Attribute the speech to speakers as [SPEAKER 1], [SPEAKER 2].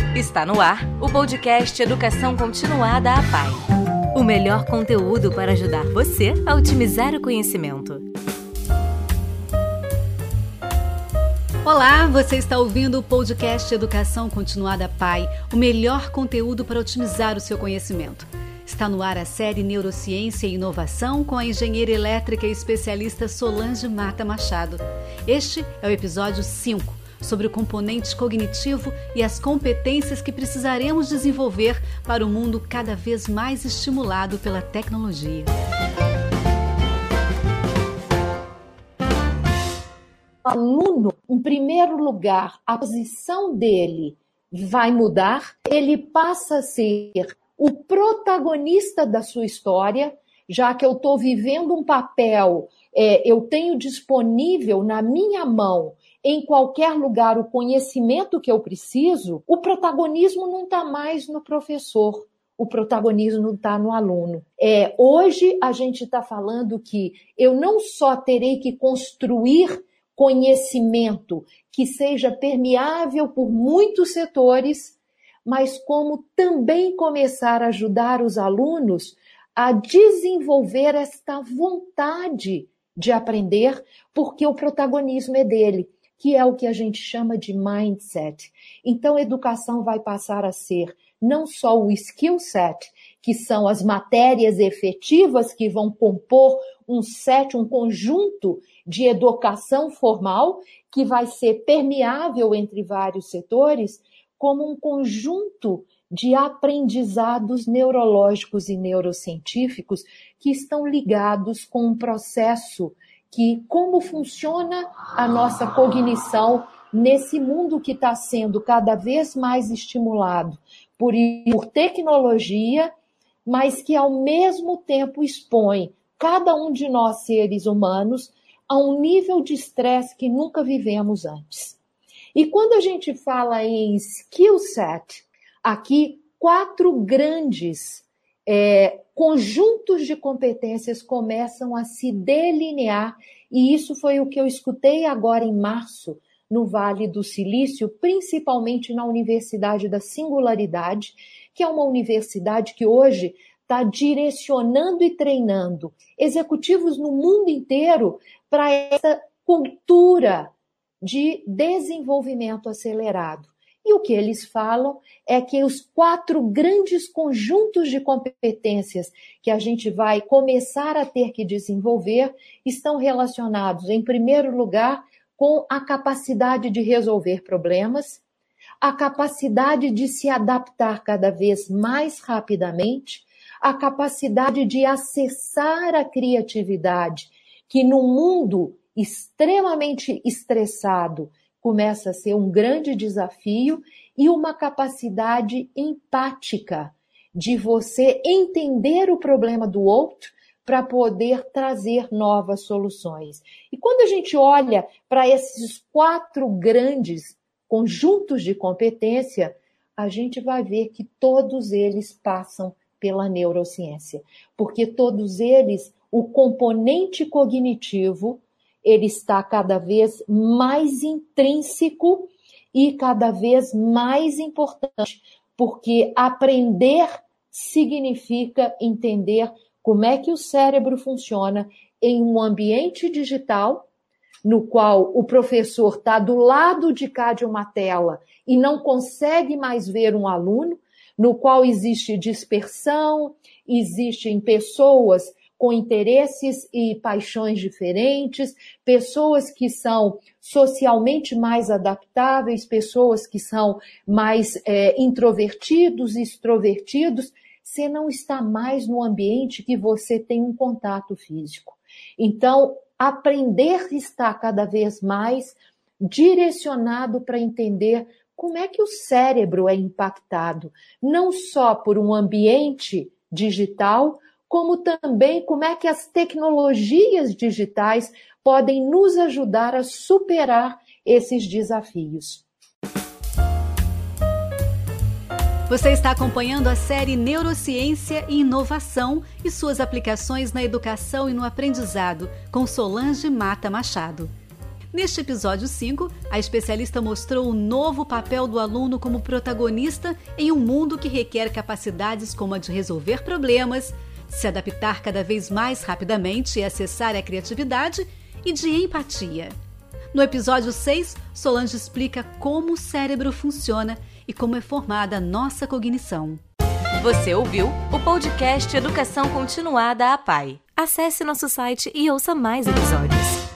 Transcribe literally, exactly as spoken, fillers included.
[SPEAKER 1] Está no ar o podcast Educação Continuada A P A I. O melhor conteúdo para ajudar você a otimizar o conhecimento.
[SPEAKER 2] Olá, você está ouvindo o podcast Educação Continuada A P A I, o melhor conteúdo para otimizar o seu conhecimento. Está no ar a série Neurociência e Inovação com a engenheira elétrica e especialista Solange Mata Machado. Este é o episódio cinco, sobre o componente cognitivo e as competências que precisaremos desenvolver para um mundo cada vez mais estimulado pela tecnologia.
[SPEAKER 3] O aluno, em primeiro lugar, a posição dele vai mudar, ele passa a ser o protagonista da sua história, já que eu estou vivendo um papel, é, eu tenho disponível na minha mão, em qualquer lugar, o conhecimento que eu preciso, o protagonismo não está mais no professor, o protagonismo está no aluno. É, hoje a gente está falando que eu não só terei que construir conhecimento que seja permeável por muitos setores, mas como também começar a ajudar os alunos a desenvolver esta vontade de aprender, porque o protagonismo é dele, que é o que a gente chama de mindset. Então, a educação vai passar a ser não só o skill set, que são as matérias efetivas que vão compor um set, um conjunto de educação formal, que vai ser permeável entre vários setores, como um conjunto de aprendizados neurológicos e neurocientíficos que estão ligados com um processo que, como funciona a nossa cognição nesse mundo que está sendo cada vez mais estimulado por, por tecnologia, mas que ao mesmo tempo expõe cada um de nós seres humanos a um nível de estresse que nunca vivemos antes. E quando a gente fala em skill set, aqui quatro grandes é, conjuntos de competências começam a se delinear, e isso foi o que eu escutei agora em março, no Vale do Silício, principalmente na Universidade da Singularidade, que é uma universidade que hoje está direcionando e treinando executivos no mundo inteiro para essa cultura de desenvolvimento acelerado. E o que eles falam é que os quatro grandes conjuntos de competências que a gente vai começar a ter que desenvolver estão relacionados, em primeiro lugar, com a capacidade de resolver problemas, a capacidade de se adaptar cada vez mais rapidamente, a capacidade de acessar a criatividade, que no mundo extremamente estressado começa a ser um grande desafio, e uma capacidade empática de você entender o problema do outro para poder trazer novas soluções. E quando a gente olha para esses quatro grandes conjuntos de competência, a gente vai ver que todos eles passam pela neurociência, porque todos eles, o componente cognitivo, ele está cada vez mais intrínseco e cada vez mais importante, porque aprender significa entender como é que o cérebro funciona em um ambiente digital, no qual o professor está do lado de cá de uma tela e não consegue mais ver um aluno, no qual existe dispersão, existem pessoas com interesses e paixões diferentes, pessoas que são socialmente mais adaptáveis, pessoas que são mais é, introvertidos e extrovertidos. Você não está mais no ambiente que você tem um contato físico. Então, aprender está cada vez mais direcionado para entender como é que o cérebro é impactado, não só por um ambiente digital, como também como é que as tecnologias digitais podem nos ajudar a superar esses desafios.
[SPEAKER 2] Você está acompanhando a série Neurociência e Inovação e suas aplicações na educação e no aprendizado, com Solange Mata Machado. Neste episódio cinco, a especialista mostrou o novo papel do aluno como protagonista em um mundo que requer capacidades como a de resolver problemas, se adaptar cada vez mais rapidamente e acessar a criatividade e de empatia. No episódio seis, Solange explica como o cérebro funciona e como é formada a nossa cognição.
[SPEAKER 1] Você ouviu o podcast Educação Continuada A P A I. Acesse nosso site e ouça mais episódios.